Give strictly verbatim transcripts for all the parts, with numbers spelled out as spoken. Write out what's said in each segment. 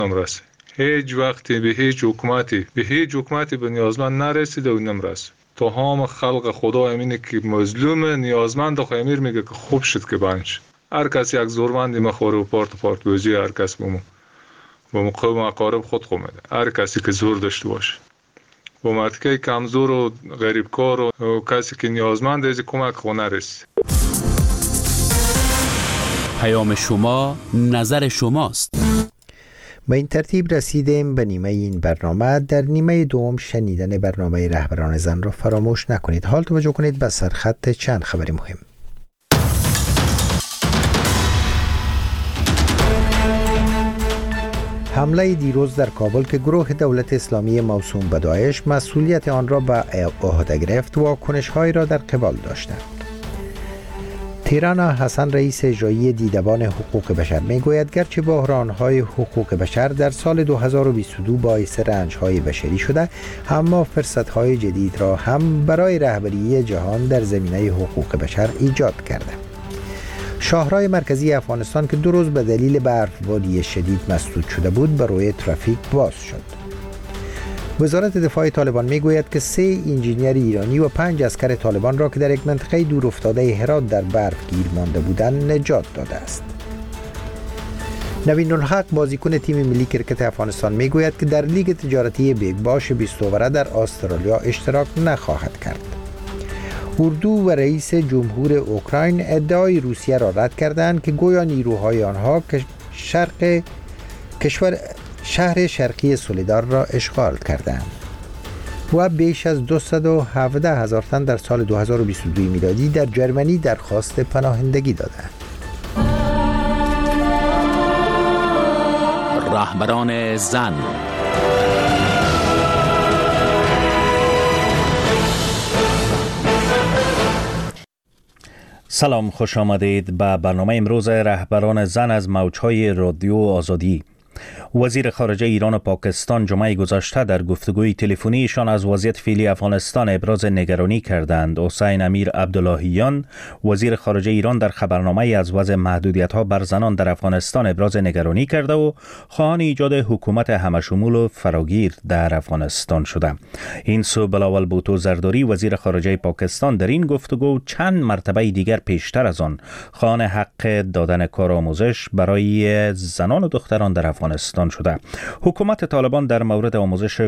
نمرسه. هیچ وقتی به هیچ حکومتی به هیچ حکومتی به نیازمند نرسیده و نمرسه. تا هم خلق خدا امینه که مظلوم نیازمند خو امیر میگه که خوب شد که بانش. هر کس یک زورمندی مخوره و پارت پارت بوزی هر کس بمو با مقام اقارب خود خو میده. هر کسی که زور داشته باشه. با مردکی کمزور و غریبکار و کسی که نیازمند از کمک خو نرسه. پیام شما نظر شماست. با این ترتیب رسیدیم به نیمه این برنامه. در نیمه دوم شنیدن برنامه رهبران زن را فراموش نکنید. حال توجه کنید به سرخط چند خبر مهم. حمله دیروز در کابل که گروه دولت اسلامی موسوم به داعش مسئولیت آن را به عهده گرفت و واکنش‌هایی را در قبال داشتند. تیرانا حسن رئیس اجرایی دیدبان حقوق بشر میگوید گرچه بحران‌های حقوق بشر در سال دو هزار و بیست و دو باعث رنج‌های بشری شده، اما فرصت‌های جدید را هم برای رهبری جهان در زمینه حقوق بشر ایجاد کرده. شاهراه مرکزی افغانستان که دو روز به دلیل برفباری شدید مسدود شده بود برای ترافیک باز شد. وزارت دفاع طالبان میگوید که سه انجینیر ایرانی و پنج عسکر طالبان را که در یک منطقه دور افتاده هرات در برف گیر مانده بودند نجات داده است. نوین الحق بازیکن تیم ملی کرکت افغانستان میگوید که در لیگ تجارتی بیگ باش بیست اووره در استرالیا اشتراک نخواهد کرد. اردو و رئیس جمهور اوکراین ادعای روسیه را رد کردند که گویا نیروهای آنها شرق کشور شهر شرقی سولیدار را اشغال کردند و بیش از دویست و هفده هزار تن در سال دو هزار و بیست و دو میلادی در جرمنی درخواست پناهندگی دادند. رهبران زن. سلام، خوش آمدید به برنامه امروز رهبران زن از موجهای رادیو آزادی. وزیر خارجه ایران و پاکستان جمعه گذشته در گفتگوی تلفنیشان از وضعیت فعلی افغانستان ابراز نگرانی کردند. حسین امیر عبداللهیان وزیر خارجه ایران در خبرنامه از وضع محدودیت‌ها بر زنان در افغانستان ابراز نگرانی کرده و خواهان ایجاد حکومت همشمول و فراگیر در افغانستان شده. این سو بلاول بوتو زرداری وزیر خارجه پاکستان در این گفتگو چند مرتبه دیگر پیشتر از آن خواهان حق دادن کارآموزش برای زنان و دختران در افغانستان شده. حکومت طالبان در مورد آموزش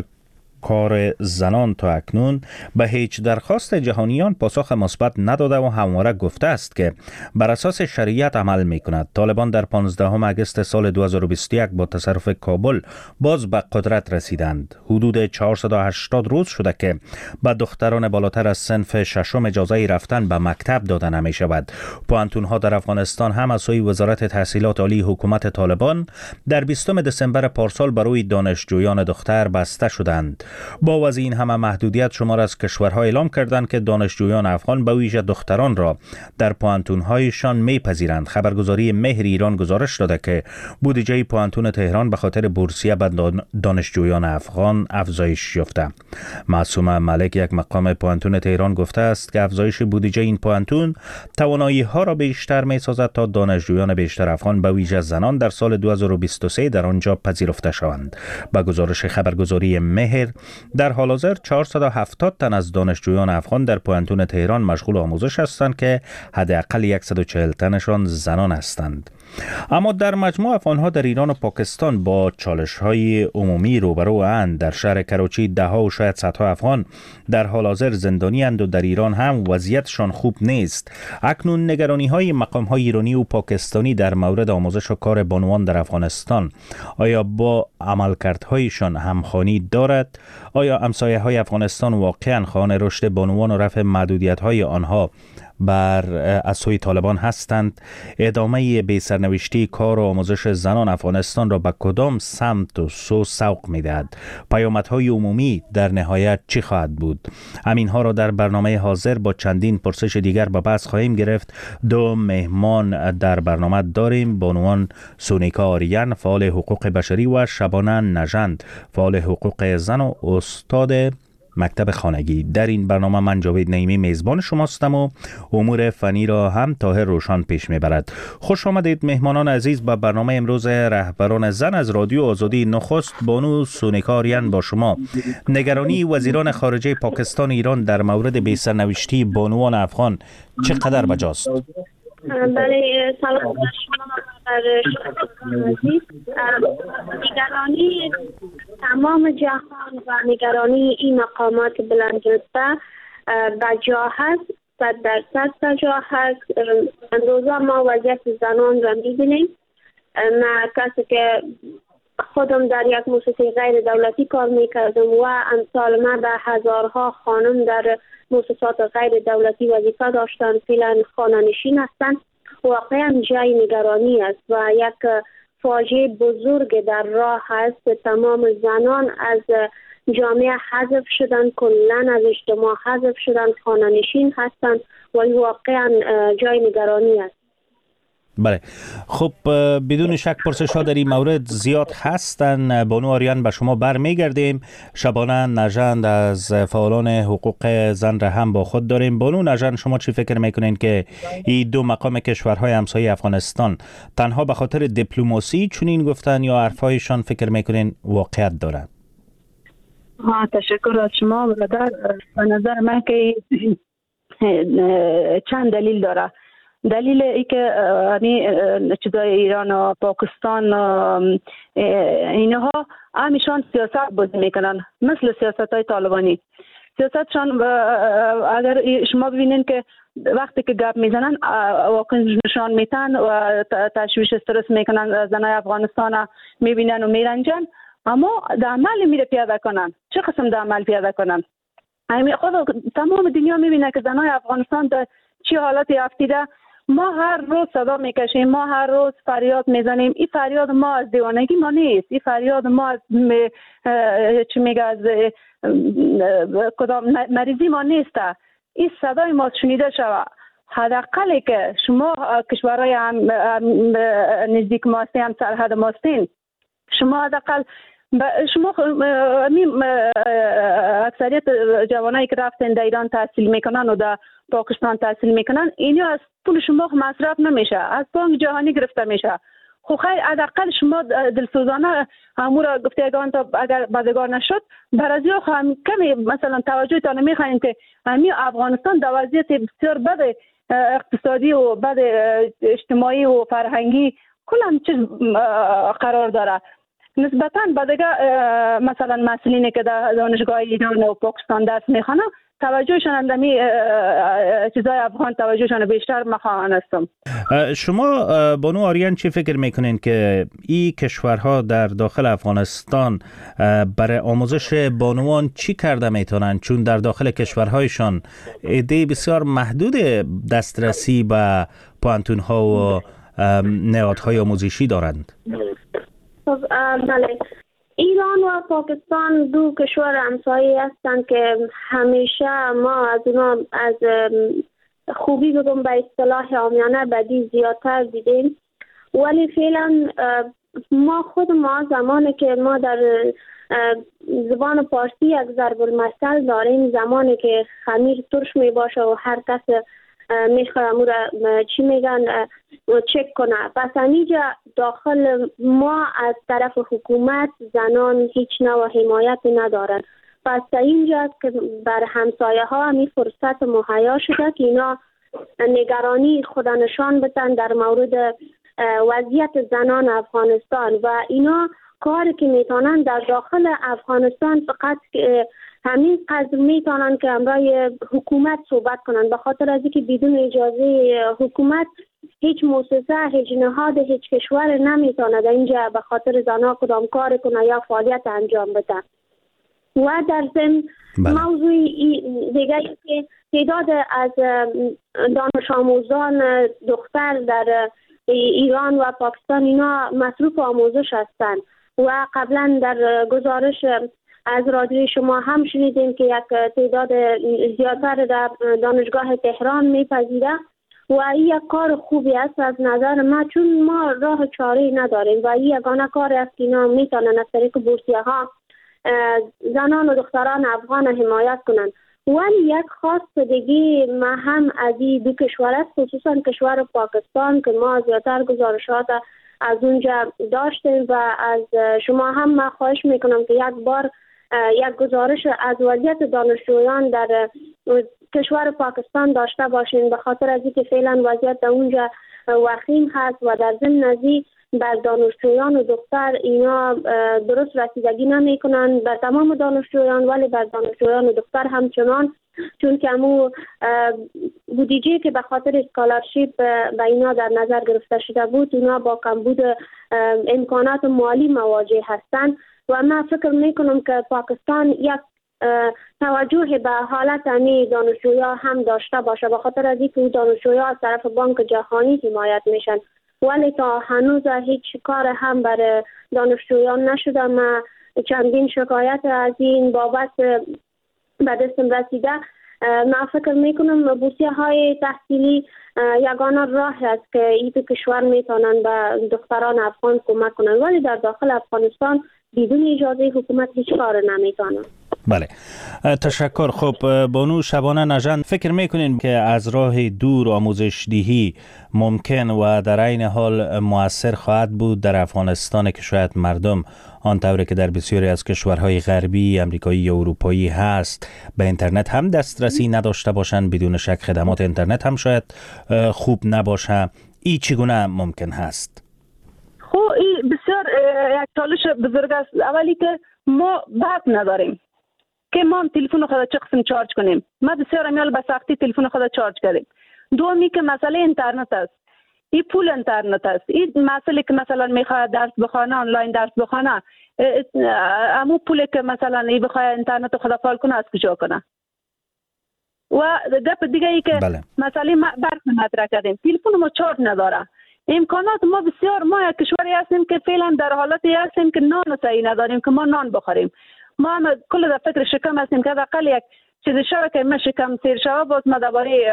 کار زنان تا اکنون به هیچ درخواست جهانیان پاسخ مثبت نداده و همواره گفته است که بر اساس شریعت عمل می کند. طالبان در پانزدهم اگست سال دو هزار و بیست و یک با تصرف کابل باز به قدرت رسیدند. حدود چهارصد و هشتاد روز شده که به دختران بالاتر از صنف ششم اجازه رفتن به مکتب داده نمی شود. پوهنتون‌ها در افغانستان هم از سوی وزارت تحصیلات عالی حکومت طالبان در بیستم دسامبر پارسال برای دانشجویان دختر بسته شدند. با وضع این همه محدودیت شمار از کشورها اعلام کردند که دانشجویان افغان به ویژه دختران را در پوهنتون‌هایشان میپذیرند. خبرگزاری مهر ایران گزارش داده که بودجه پوهنتون تهران به خاطر بورسیه به دانشجویان افغان افزایش یافته. معصومه ملک یک مقام پوهنتون تهران گفته است که افزایش بودجه این پوهنتون توانایی‌ها را بیشتر می‌سازد تا دانشجویان بیشتر افغان به ویژه زنان در سال دو هزار و بیست و سه در آنجا پذیرفته شوند. با گزارش خبرگزاری مهر در حال حاضر چهارصد و هفتاد تن از دانشجویان افغان در پوهنتون تهران مشغول آموزش هستند که حداقل صد و چهل تنشان زنان هستند. اما در مجموع افغانها در ایران و پاکستان با چالش‌های عمومی روبرو اند. در شهر کراچی ده ها و شاید صدها افغان در حال حاضر زندانی اند و در ایران هم وضعیتشان خوب نیست. اکنون نگرانی‌های مقام‌های ایرانی و پاکستانی در مورد آموزش و کار بانوان در افغانستان آیا با عملکردهایشان همخوانی دارد؟ آیا همسایه‌های افغانستان واقعاً خواهان رشد بانوان و رفع محدودیت‌های آنها بر از سوی طالبان هستند؟ ادامه بی سرنوشتی کار و آموزش زنان افغانستان را به کدام سمت و سو سوق می‌دهد؟ پیامدهای عمومی در نهایت چی خواهد بود؟ همینها را در برنامه حاضر با چندین پرسش دیگر به بحث خواهیم گرفت. دو مهمان در برنامه داریم: بانوان سونیکا آریان فعال حقوق بشری و شبانه نژند فعال حقوق زن و استاد مکتب خانگی. در این برنامه من جاوید نعیمی میزبان شماستم و امور فنی را هم طاهر روشان پیش میبرد. خوش آمدید مهمانان عزیز به برنامه امروز رهبران زن از رادیو آزادی. نخست بانو سونیکاریان با شما. نگرانی وزیران خارجه پاکستان و ایران در مورد بی سرنوشتی بانوان افغان چقدر بجاست؟ بله، سلام بر شما بر شما عزیز. نگرانی تمام جهان و نگرانی این مقامات بلندرتبه بجا هست، صد درصد بجا هست. امروزا ما وضعیت زنان را میبینیم. من کسی که خودم در یک مؤسسه غیر دولتی کار میکردم و امثال من به هزارها خانم در مؤسسات غیر دولتی وظیفه داشتن، فعلا خانه‌نشین هستند. واقعا جای نگرانی است و یک فاجعه بزرگ در راه است. تمام زنان از جامعه حذف شدن، کلا از اجتماع حذف شدن، خانه‌نشین هستند و واقعا جای نگرانی است. بله، خب بدون شک پرسش ها در این مورد زیاد هستن. بانو آریان به شما برمیگردیم. شبانه نژند از فعالان حقوق زن را هم با خود داریم. بانو نژند، شما چی فکر میکنین که این دو مقام کشورهای همسایه افغانستان تنها به خاطر دیپلماسی چنین گفتن یا حرفایشان فکر میکنین واقعیت دارن؟ ها، تشکر از شما برادر. به نظر من که چند دلیل داره. دلیل ای که چیزای ایران و پاکستان اینها همیشان سیاست بازی میکنن، مثل سیاست های طالبانی. سیاستشان اگر شما ببینین که وقتی که گپ میزنن واقعا نشان میتن و تشویش استرس میکنن زنای افغانستان، میبینن و میرنجن، اما در عمل میره پیاده کنن. چه قسم در عمل پیاده کنن؟ خود تمام دنیا میبینه که زنای افغانستان در چه حالتی افتیده. ما هر روز صدا میکشیم، ما هر روز فریاد میزنیم. این فریاد ما از دیوانگی ما نیست، این فریاد ما از چی میگه از کدام مریضی ما نیست. این صدای ما شنیده شود. حداقل که شما کشورهای هم نزدیک ما هستین، هم سرحد ما هستین، شما حداقل شما اکثریت جوانایی که رفتن در ایران تحصیل میکنن و در پاکستان تحصیل میکنن، اینا از پول شما مصرف نمیشه، از بانک جهانی گرفته میشه. خب خیر، حداقل شما دلسوزانه امور گفتگان تا اگر بدگار نشد برازیل هم کمی مثلا توجهتان میخواین که همین افغانستان در وضعیت بسیار بد اقتصادی و بد اجتماعی و فرهنگی کلا چیز قرار داره. نسبتاً به دیگه مثلا مسئولینی که در دانشگاه ایران و پاکستان درس میخوانن توجهشان اندمی چیزای افغان توجهشان بیشتر مخواهان هستم. شما بانو آریان چی فکر میکنین که این کشورها در داخل افغانستان برای آموزش بانوان چی کرده میتونن؟ چون در داخل کشورهایشان عده بسیار محدود دسترسی به پوانتونها و نهادهای آموزشی دارند. بله، ایران و پاکستان دو کشور همسایه هستند که همیشه ما از اونا از خوبی بگم به اصطلاح عامیانه بدی زیادتر دیدیم. ولی فعلا ما خود ما زمانی که ما در زبان پارسی یک ضرب المثل داریم، زمانی که خمیر ترش می باشه و هر کس میخواه امو را چی میگن چک کنه. پس اینجا داخل ما از طرف حکومت زنان هیچ نوع حمایت ندارن. پس اینجا که بر همسایه ها همی فرصت مهیا شده که اینا نگرانی خدا نشان بدن در مورد وضعیت زنان افغانستان و اینا کاری که میتونن در داخل افغانستان فقط همین قدر میتونن که همراه حکومت صحبت کنن، به خاطر از اینکه بدون اجازه حکومت هیچ مؤسسه، هیچ نهاد، هیچ کشور نمیتونه در اینجا به خاطر زنها کدام کار کنه یا فعالیت انجام بده. و در ضمن موضوع دیگه که تعداد از دانش آموزان دختر در ایران و پاکستان اینا مصروف آموزش هستند و قبلا در گزارش از رادیوی شما هم شنیدیم که یک تعداد زیادتر در دانشگاه تهران میپذیره و این یک کار خوبی است از نظر ما، چون ما راه چاره‌ای نداریم و این یگانه کار است که اینا میتونن از طریق بورسیه ها زنان و دختران افغان حمایت کنند. ولی یک خواست دیگه ما هم از این دو کشور است، خصوصا کشور پاکستان که ما زیادتر گزارشات از اونجا داشتیم و از شما هم ما خواهش میکنم که یک بار یک گزارش از وضعیت دانشجویان در کشور پاکستان داشته باشین، به خاطر از اینکه فعلا وضعیت در اونجا وخیم هست و در ضمن نزی بر دانشجویان و دختر اینا درست رسیدگی نمی کنن بر تمام دانشجویان، ولی بر دانشجویان و دختر همچنان، چون که امو بودجه که به خاطر اسکالرشیپ به اینا در نظر گرفته شده بود اینا با کمبود امکانات مالی مواجه هستند و من فکر می کنم که پاکستان یک توجه به حالت امی دانشجویا هم داشته باشه، به خاطر از اینکه دانشجویا از طرف بانک جهانی حمایت میشن، ولی تا هنوز هیچ کار هم برای دانشجویان نشده. من چندین شکایت از این بابت به دستم رسیده. من فکر میکنم بورسیه های تحصیلی یگانه راه است که این دو کشور میتونن به دختران افغان کمک کنن، ولی در داخل افغانستان بدون اجازه حکومت هیچ کار نمیتونن. بله، تشکر. خب بانو شبانه نژند، فکر میکنین که از راه دور آموزش دیهی ممکن و در عین حال مؤثر خواهد بود در افغانستان که شاید مردم آنطوری که در بسیاری از کشورهای غربی، امریکایی یا اروپایی هست به اینترنت هم دسترسی نداشته باشند؟ بدون شک خدمات اینترنت هم شاید خوب نباشه. این چگونه ممکن هست؟ خب این بسیار یک چالش بزرگ است. اولی که ما بحث نداریم که ما تلفن خود چه قسم چارج کنیم. ما بسیار امیال به سختی تلفن خود چارج کردیم. دومی که مسئله اینترنت است. این پول اینترنت است. این مسئله که مثلا میخواد درس بخونه، آنلاین درس بخونه، امو پول که مثلا ای بخواد اینترنت خود فعال کنه از کجا کنه؟ و گپ دیگه ای که بله. مسئله برق مطرح کردیم. تلفن ما چارج نداره. امکانات ما بسیار، ما یک کشوری هستیم که فعلا در حالتی هستیم که نان صحیح نداریم که ما نان بخوریم. ما هم کل در فکر شکم هستیم که حداقل یک چیز شوه که ما شکم سیر شوه باز ما درباره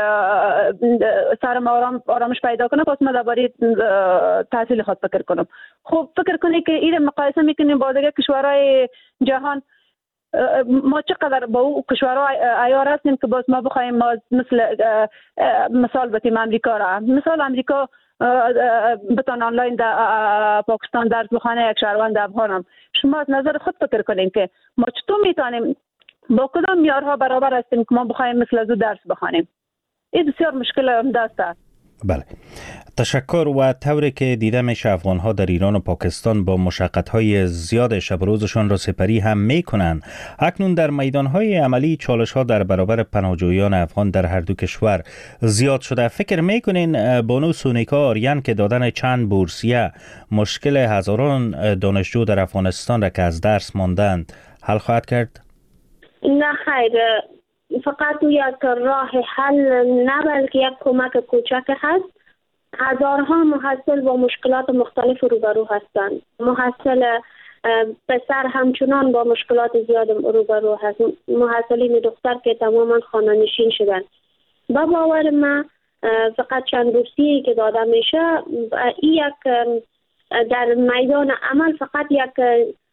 سرم آرام آرامش پیدا کنم، باز ما درباره تحصیل خود فکر کنم. خب فکر کنی که این مقایسه میکنیم با دیگه کشورهای جهان، ما چقدر با او کشورها عیار هستیم که باز ما بخوایم ما مثل مثال بتیم امریکا را. مثال امریکا بتان آنلاین در پاکستان درس بخونه یک شهروند افغانم. شما از نظر خود فکر کنین که ما چطور میتونیم با کدام معیارها برابر هستیم که ما بخوایم مثل از او درس بخونیم؟ این بسیار مشکل است. بله، تشکر. و طوری که دیده میشه افغان‌ها در ایران و پاکستان با مشقت‌های زیاد شب و روزشان را سپری هم میکنن. اکنون در میدان‌های عملی چالش‌ها در برابر پناهجویان افغان در هر دو کشور زیاد شده. فکر میکنین بانو سونیکا آریان که دادن چند بورسیه مشکل هزاران دانشجو در افغانستان را که از درس ماندند حل خواهد کرد؟ نه خیر، فقط یک راه حل نه بلکه یک کمک کوچک هست. هزارها محصل با مشکلات مختلف روبرو هستند. محصل پسر همچنان با مشکلات زیاد روبرو هست. محصلین دختر که تماما خانه نشین شدن. با باور من فقط چند بورسیه‌ای که داده میشه این یک در میدان عمل فقط یک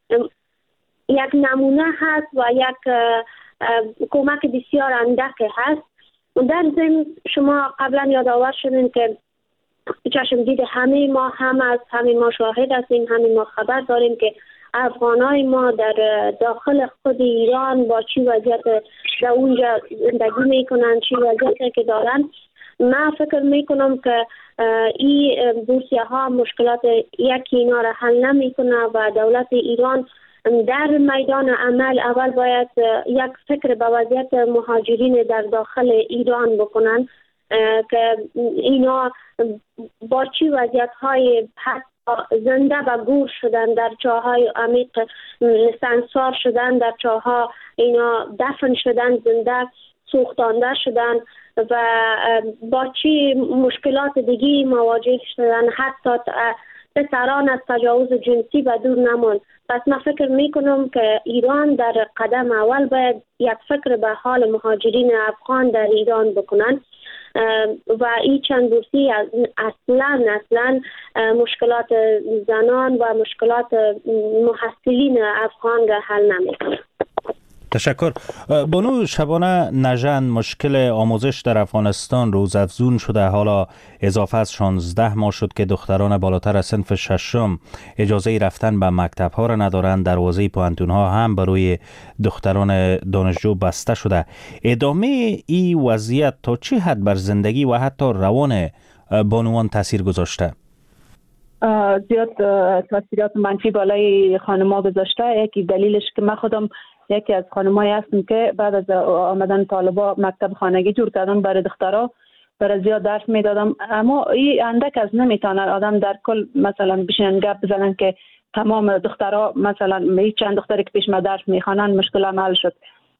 یک نمونه هست و یک کمک بسیار اندک هست. در ضمن شما قبلا یادآور شدین که چشم دید همه ما هم از همه ما شاهد هستیم، همه ما خبر داریم که افغانای ما در داخل خود ایران با چی وضعیت در اونجا زندگی میکنن، چی وضعیتی که دارن. من فکر میکنم که این بورسیه ها مشکلات یکی اینا را حل نمیکنه و دولت ایران در میدان عمل اول باید یک فکر به وضعیت مهاجرین در داخل ایران بکنن که اینا با چی وضعیت های زنده و گور شدن، در چاهای عمیق سنگسار شدن، در چاها اینا دفن شدن، زنده سوختانده شدن و با چی مشکلات دیگی مواجه شدن، حتی پسران از تجاوز جنسی به دور نماند. پس من فکر میکنم که ایران در قدم اول باید یک فکر به حال مهاجرین افغان در ایران بکنن. و این چند بورسی اصلا اصلا مشکلات زنان و مشکلات محصلین افغان را حل نمیکنه. تشکر. بانو شبانه نژند، مشکل آموزش در افغانستان روزافزون شده. حالا اضافه از شانزده ماه شد که دختران بالاتر از صنف ششم اجازه رفتن به مکتب ها را ندارند. دروازه پوهنتون ها هم برای دختران دانشجو بسته شده. ادامه این وضعیت تا چه حد بر زندگی و حتی روان بانوان تاثیر گذاشته؟ زیاد تاثیرات منفی بالای خانم‌ها گذاشته. یکی دلیلش که من خودم یکی از خانمایی هستم که بعد از آمدن طالبا مکتب خانگی جور کردم برای دخترها، برای زیاد درس میدادم، اما این اندک از نمیتونه آدم در کل مثلا بشینن گپ بزنن که تمام دخترها مثلا هیچ چند دختری که پیش ما درس میخوانن مشکل عمل شد.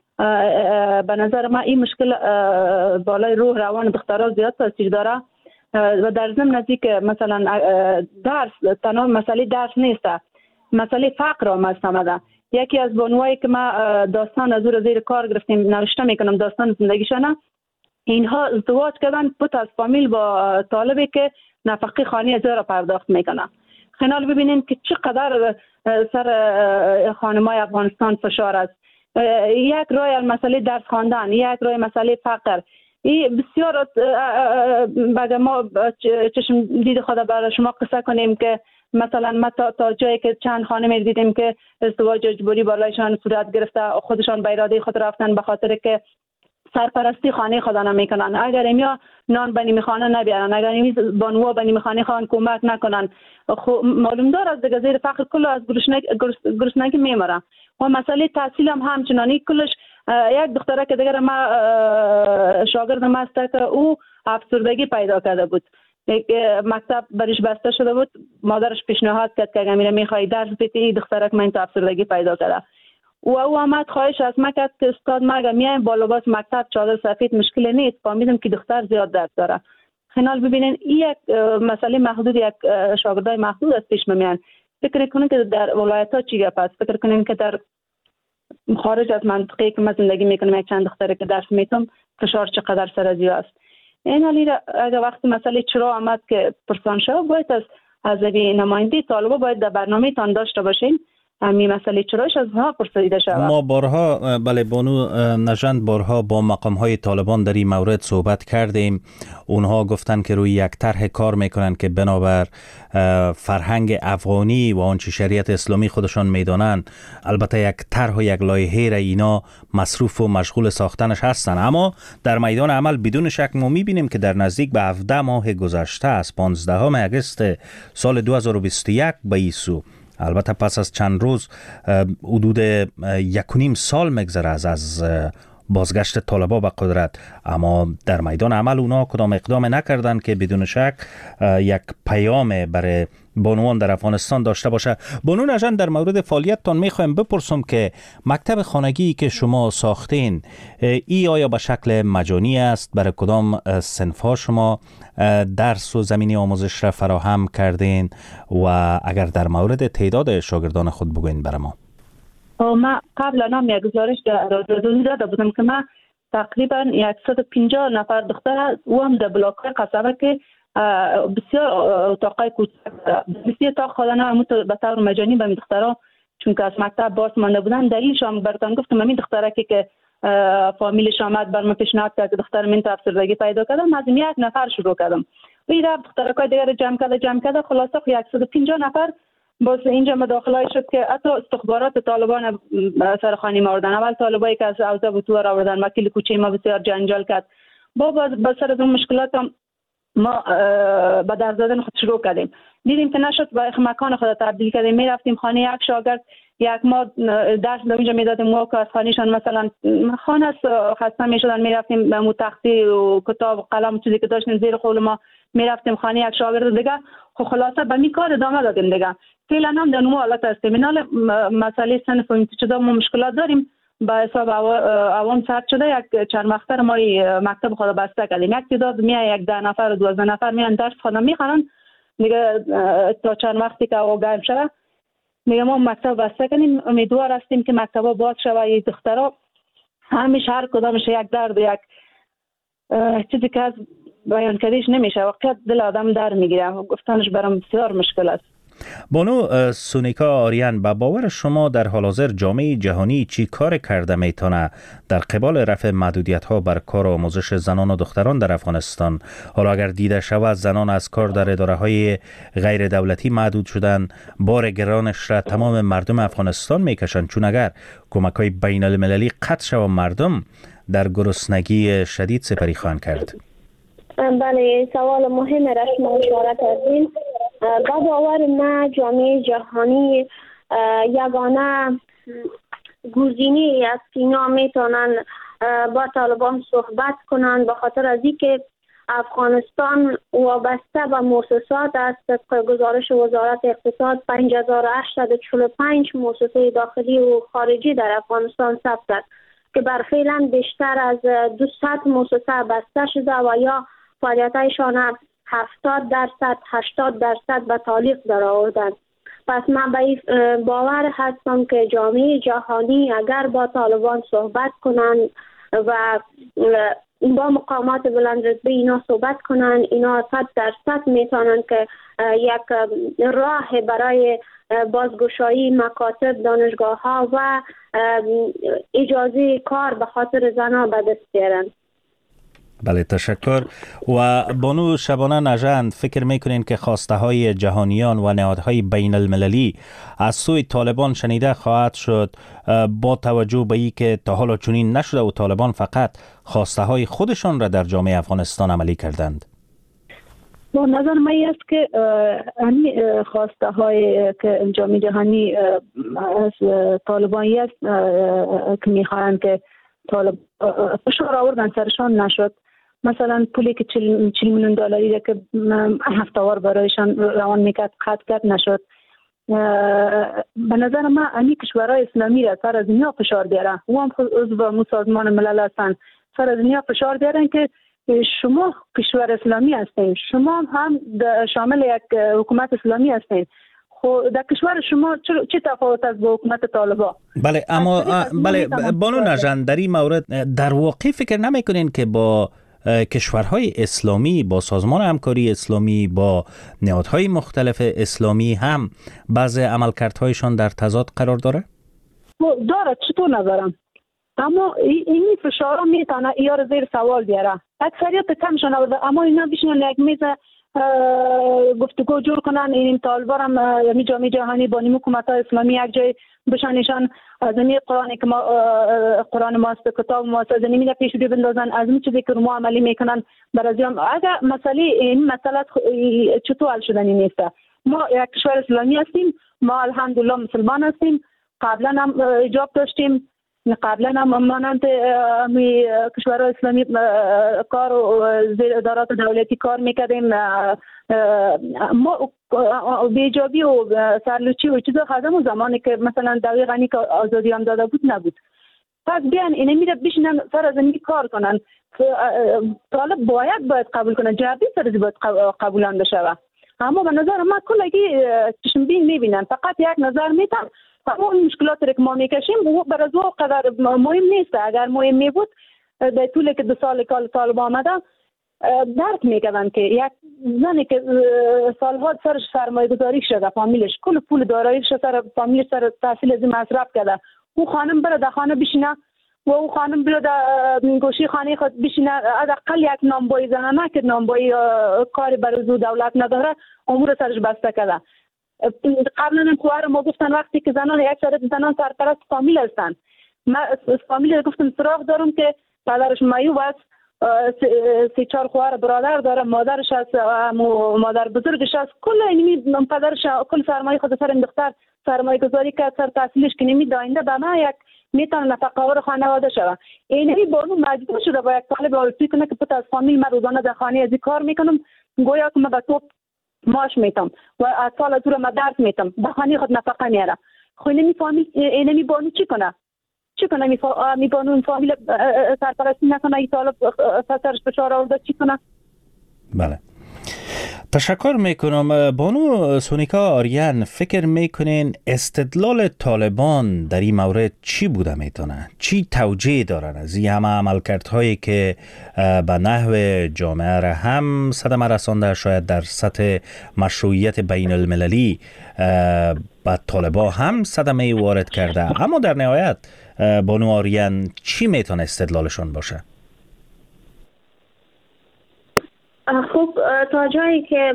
به نظر من این مشکل بالای روح روان دخترها زیاد تاثیر داره و در ضمن نزدیک مثلا درس تنها مسئله درس نیست، مسئله فقر هم است. آمده یکی از بانوایی که ما داستان از او زیر کار گرفتیم نوشته میکنم داستان زندگیشانه، اینها ازدواج کردن پت از فامیل با طالبی که نفقه خانه از را پرداخت میکنه. خیال ببینین که چقدر سر خانمای افغانستان فشار است. یک راه مسئله درس خواندن، یک راه مسئله فقر. این بسیار بعد ما چشم دید خدا برای شما قصه کنیم که مثلا ما تا, تا جایی که چند خانم دیدیم که ازدواج اجباری بالایشان صورت گرفته، خودشان به اراده خود رفتن به خاطر که سرپرستی خانه خدا نمیکنن. اگر ایمیا نان به نیمه خانه نبیارن، اگر ایمی بانوها به نیمه خانه خان کمک نکنن، خب معلوم دار از دیگه زیر فقر کل از گرسنگی میمرن. و مسئله تحصیل هم همچنانی کلش. یک دختره که دیگر ما شاگردم است که او افسردگی پیدا کرده بود، مکتب برش بسته شده بود، مادرش پیشنهاد کرد که اگر میره میخوای درس بدی، دخترک من تو افسردگی پیدا کرده و او آمد خواهش از من کرد که استاد ما اگر میایم با لباس مکتب چادر سفید مشکل نیست. فهمیدم که دختر زیاد درس داره. خنال ببینین این یک مسئله محدود، یک شاگردای محدود است پیش میان. فکر کنین که در ولایت ها چی گپ است، فکر کنین که در خارج از منطقه که من زندگی میکنم یک چند دختره که درس میتونم فشار چقدر سر است. این حالی اگر وقتی مسئله چرا آمد که پرسان شد، باید از از نماینده طالبا باید در برنامه تان داشته باشین همین مسئله چرایش از ها پرسیده شود. ما بارها بله بانو نژند بارها با مقام های طالبان در این مورد صحبت کردیم. اونها گفتن که روی یک طرح کار میکنن که بنابر فرهنگ افغانی و آنچه شریعت اسلامی خودشان میدانن، البته یک طرح و یک لایحه را اینا مصروف و مشغول ساختنش هستن، اما در میدان عمل بدون شک ما میبینیم که در نزدیک به هفده ماه گذشته از پانزدهم اگست سال دو هزار و بیست و یک به این سو، البته پس از چند روز حدود یک و نیم سال میگذره از از بازگشت طالبا به قدرت، اما در میدان عمل اونا کدام اقدام نکردن که بدون شک یک پیام برای بانوان در افغانستان داشته باشه. بانو نژند، در مورد فعالیتتان میخوایم بپرسم که مکتب خانگی که شما ساختین ای آیا به شکل مجانی است؟ برای کدام صنف‌ها شما درس و زمینی آموزش را فراهم کردین و اگر در مورد تعداد شاگردان خود بگوین برای ما. ما قبل نام یک گزارش رادیو داده بودم که ما تقریبا صد و پنجاه نفر دختر و هم در بلاک قصبه که بسیار اتاقای کوچک بسیار اتاق خودن هم به طور مجانی به دخترها چون که از مکتب باز مانده بودن. دلیلش هم براتون گفتم همین دختره که فامیلش آمد بر من پیشنهاد کرد که دختر من تو افسردگی پیدا کردم، از یک نفر شروع کردم و این رفت دخترکای دیگر جمع کرده جمع کرده خلاصه صد و پنجاه نفر باز اینجا مداخله شد که حتی استخبارات طالبان سر خانی ما آوردن. اول طالبایی که از اوضاع بطور آوردن، وکیل کوچه ما بسیار جنجال کرد. با با سر از اون مشکلات هم ما به درد دادن خود شروع کردیم. دیدیم که نشد با مکان خود تبدیل کردیم. می رفتیم خانه یک شاگرد یک ما درس در اونجا میدادیم و که از خانهشان مثلا خانه خسته می شدن، می رفتیم به مو تختی و کتاب قلم چیزی که داشتیم زیر قول ما می رفتیم خانه یک شاگرد دیگه. خب خلاصه به می کار ادامه دادیم دیگه. فعلا هم در نمو حالت هستیم. اینال مسئله صنف و چیزا ما مشکلات داریم با حساب عوام سرد شده. یک چند وقته ما مکتب خود بسته کردیم. یک تعداد میای یک ده نفر و دوازده نفر میان درس خودم میخوانن دیگه تا چند وقتی که هوا گرم شده میگم ما مکتب بسته کنیم. امیدوار هستیم که مکتبا باز شود. این دخترها همیشه هر کدامش یک درد یک چیزی که از بیان کردیش نمیشه، واقعا دل آدم در میگیره، گفتنش برام بسیار مشکل است. بانو سونیکا آریان، با باور شما در حال حاضر جامعه جهانی چی کار کرده میتونه در قبال رفع محدودیت ها بر کار و آموزش زنان و دختران در افغانستان؟ حالا اگر دیده شود زنان از کار در اداره های غیر دولتی محدود شدن، بار گرانش را تمام مردم افغانستان میکشند، چون اگر کمک های بین المللی قطع شود مردم در گرسنگی شدید سپری خواهند کرد. بله، سوال مهم را شما اشاره کردین. با باور من جامعه جهانی یگانه گزینه است که اینا میتونن با طالبان صحبت کنن، به خاطر از اینکه افغانستان وابسته به مؤسسات است. طبق گزارش وزارت اقتصاد پنج هزار و هشتصد و چهل و پنج مؤسسه داخلی و خارجی در افغانستان ثبت است که برفعلا بیشتر از دویست مؤسسه بسته شده و یا فعالیتایشان هفتاد درصد هشتاد درصد به تعلیق در آوردند. پس من به باور هستم که جامعه جهانی اگر با طالبان صحبت کنند و با مقامات بلند رتبه اینا صحبت کنند، اینا صد درصد میتونن که یک راه برای بازگشایی مکاتب، دانشگاه ها و اجازه کار به خاطر زنان به دست بیارن. بله، تشکر. و بانو شبانه نژند، فکر میکنین که خواسته های جهانیان و نهادهای بین المللی از سوی طالبان شنیده خواهد شد، با توجه به ای که تا حالا چنین نشده و طالبان فقط خواسته های خودشان را در جامعه افغانستان عملی کردند؟ با نظر من است که همین خواسته های که جامعه جهانی از طالبانی است که میخواهند که طالب فشار آوردن سرشان نشد. مثلا پولی که چل میلیون دلاری را که هفته‌وار برایشان روان میکرد قطع کرد نشد. به نظر من امی کشورهای اسلامی را سر از دنیا فشار بیارن، و هم عضو سازمان ملل هستند، سر از دنیا فشار بیارن که شما کشور اسلامی هستین، شما هم شامل یک حکومت اسلامی هستین، خب در کشور شما چه تفاوت است با حکومت طالبان؟ بله، اما بله بانو نژند، در این مورد در واقع فکر نمی‌کنین که با کشورهای اسلامی، با سازمان همکاری اسلامی، با نهادهای مختلف اسلامی هم بعض عملکردهایشان در تضاد قرار داره؟ داره، چطور ندارم، اما این فشارها میتونه ایار زیر سوال بیاره. اکثریت کمشون آورده، اما اینا بیشتر یک میز گفتگو جور کنن. این طالبان هم یعنی جامعه جهانی با نیم حکومت‌های اسلامی یک جای بشانشان از این قرآنی که ما قرآن ماست، کتاب ماست، از این پیش رو بندازن، از این چیزی که ما عملی میکنن برازیام. اگر مسئله این مسئله چطور حل شدنی نیست. ما یک کشور اسلامی هستیم، ما الحمدلله مسلمان هستیم، قبلا هم حجاب داشتیم، قبلا هم مانند کشورهای اسلامی کار و زیر ادارات دولتی کار میکردیم. ما بیجابی و سرلوچی و چیزا خدم زمانی که مثلا دوی غنی که آزادی هم داده بود نبود. پس بیان اینه میره بشینن سر از این کار کنن. طالب باید باید قبول کنن، جوابی سر از باید قبولان بشه. اما به نظر ما کلگی چشمبین میبینن، فقط یک نظر میتن. اون مشکلات که ما میکشیم و برای او قدر مهم نیست. اگر مهم می بود در طول که دو سال کال طالب آمده درک میکردن که یک زنی که سالها سرش سرمایه گذاری شده، فامیلش کل پول داراییش سر فامیلش سر تحصیل از مصرف کرده، او خانم بره در خانه بشینه و او خانم بره در گوشی خانه خود بشینه، حداقل یک نامبایی زنانه که نامبایی کاری برای دولت نداره، امور سرش بسته کرده. قبلا هم خواهر ما گفتن وقتی که زنان یک سر زنان سرپرست فامیل هستن، من فامیل گفتم سراغ دارم که پدرش معیوب است، سی چهار خواهر برادر داره، مادرش است، مادر بزرگش است، کل اینمی پدرش کل سرمایه خود سر این دختر سرمایه گذاری کرد، سر تحصیلش که نمی داینده به ما یک میتونه نفقه‌آور خانواده شود. اینمی بانو مجبور شده با یک طالب آلفی کنه که پت از فامیل من روزانه در خانه ازی کار میکنم، گویا که من به تو ماش میتم و از سال از رو من درس میتم، به خانه خود نفقه میاره. خو اینمی فامیل اینمی بانو چی کنه؟ چی کنه می فا... می بانو این فامیل سرپرستی نکنه، این طالب سرش فشار آورده چی کنه؟ بله، تشکر میکنم. بانو سونیکا آریان، فکر میکنین استدلال طالبان در این مورد چی بوده میتونه؟ چی توجیه دارن از این همه عملکردهایی که به نحو جامعه را هم صدمه رسانده، شاید در سطح مشروعیت بین المللی به طالبان هم صدمه وارد کرده، اما در نهایت بانو آریان چی میتونه استدلالشون باشه؟ خب تا جایی که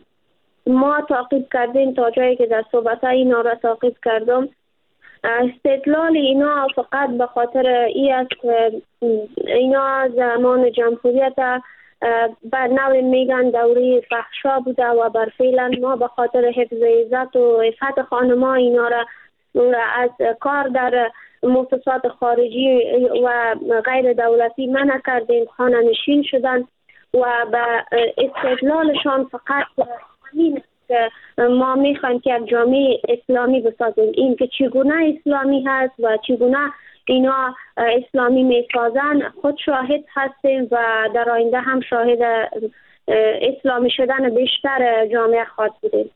ما تعقیب کردیم، تا جایی که در صحبت اینا را تعقیب کردم، استدلال اینا فقط به خاطر ای است که اینا زمان جمهوریت بر نوع میگن دوره فحشا بوده و بر فعلا ما به خاطر حفظ عزت و عفت خانما اینا را از کار در مؤسسات خارجی و غیر دولتی منع کردیم، خانه نشین شدن و به استدلالشان فقط همین است که ما میخوایم که یک جامعه اسلامی بسازیم. این که چگونه اسلامی هست و چگونه اینا اسلامی میسازن خود شاهد هستیم و در آینده هم شاهد اسلامی شدن بیشتر جامعه خواهد بودیم.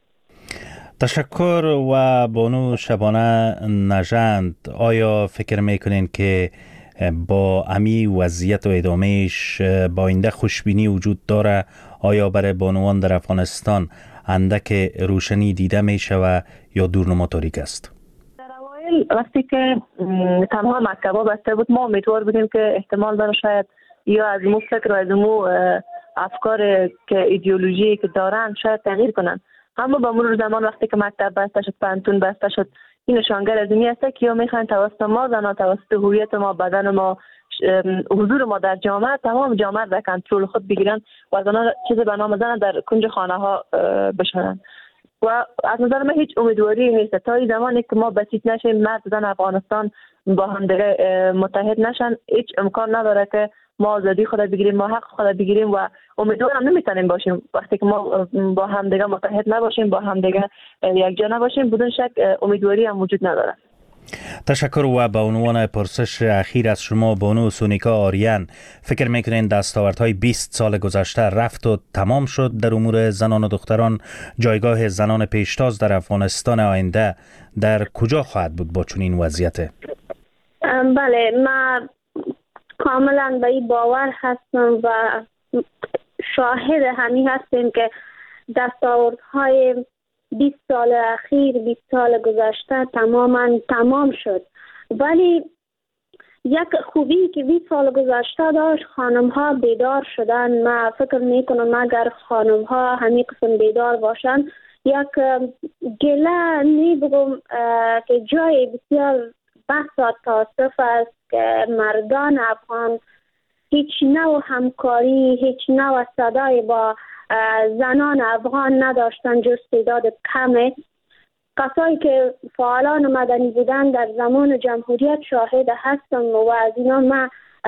تشکر. و بانو شبانه نژند، آیا فکر میکنین که با امی وضعیت و ادامهش با آینده خوشبینی وجود داره؟ آیا برای بانوان در افغانستان اندک روشنی دیده می شود یا دورنما تاریک است؟ در اوایل وقتی که تنها مکتبا بسته بود ما امیدوار بودیم که احتمال داره شاید یا از مو فکر و از مو افکار که ایدئولوژی که دارن شاید تغییر کنن، اما با مرور زمان وقتی که مکتب بسته شد، پانتون بسته شد، این نشانگر از این است که یا میخواین توسط ما زنان، توسط هویت ما، بدن ما، حضور ما در جامعه، تمام جامعه در کنترل خود بگیرن و زنان چیزی به نام زن در کنج خانه ها بشنن. و از نظر من هیچ امیدواری نیست تا این زمانی که ما بسیط نشیم، مرد زن افغانستان با هم دیگه متحد نشن، هیچ امکان نداره که ما آزادی خود بگیریم، ما حق خود بگیریم و امیدوارم نمیتونیم باشیم. وقتی که ما با هم دیگه متحد نباشیم، با هم دیگه یکجا نباشیم، بدون شک امیدواری هم وجود نداره. تشکر. و به عنوان پرسش اخیر از شما بانو سونیکا آریان، فکر میکنین دستاوردهای بیست سال گذشته رفت و تمام شد در امور زنان و دختران؟ جایگاه زنان پیشتاز در افغانستان آینده در کجا خواهد بود با چنین وضعیت؟ بله، ما کاملا به این باور هستم و شاهد همین هستیم که دستاوردهای بیست سال اخیر، بیست سال گذشته تماما تمام شد. ولی یک خوبی که بیست سال گذشته داشت، خانم ها بیدار شدن. من فکر میکنم اگر خانم ها همین قسم بیدار باشن، یک گله می بگم که جای بسیار بحث و تاسف است که مردان افغان هیچ نوع همکاری، هیچ نوع صدای با زنان افغان نداشتن جز تعداد کمه. کسایی که فعالان مدنی بودن در زمان جمهوریت شاهد هستم و از اینا من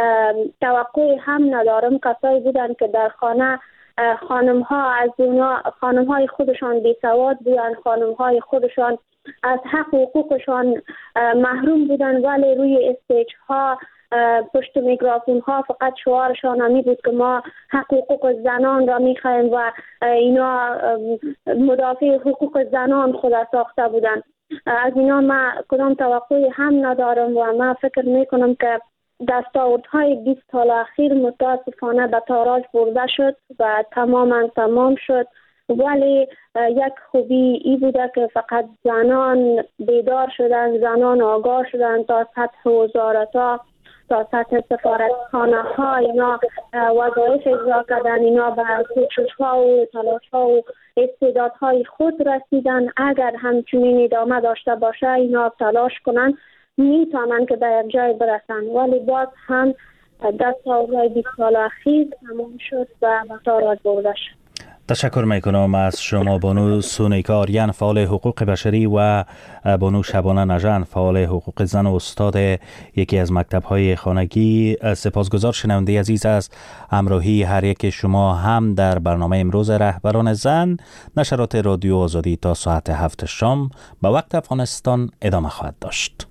توقع هم ندارم. کسایی بودن که در خانه خانم ها از اونا خانم های خودشان بی سواد بودن، خانم های خودشان از حق و حقوقشان محروم بودن، ولی روی استیج ها پشت میکروفون ها فقط شعارشان همی بود که ما حق و حقوق زنان را میخوایم و اینا مدافع حقوق زنان خود ساخته بودن. از اینا من کدام توقعی هم ندارم و من فکر میکنم که دستاوردهای بیست سال اخیر متاسفانه به تاراج برده شد و تماما تمام شد. ولی یک خوبی ای بوده که فقط زنان بیدار شدن، زنان آگاه شدن، تا سطح وزارت ها، تا سطح سفارتخانه ها اینا وظایف اجرا کردن، اینا به کوشش ها و تلاش ها و استعدادهای خود رسیدن. اگر همچنین ادامه داشته باشه، اینا تلاش کنن، میتونن که به یک جای برسن. ولی باز هم دستاوردهای بیست سال اخیر تمام شد و به تاراج برده شد. تشکر میکنم از شما بانو سونیکا آریان، فعال حقوق بشری، و بانو شبانه نژند، فعال حقوق زن و استاد یکی از مکتب‌های خانگی. سپاسگزار شنونده عزیز از همراهی هر یک شما هم در برنامه امروز رهبران زن. نشرات رادیو آزادی تا ساعت هفت شام به وقت افغانستان ادامه خواهد داشت.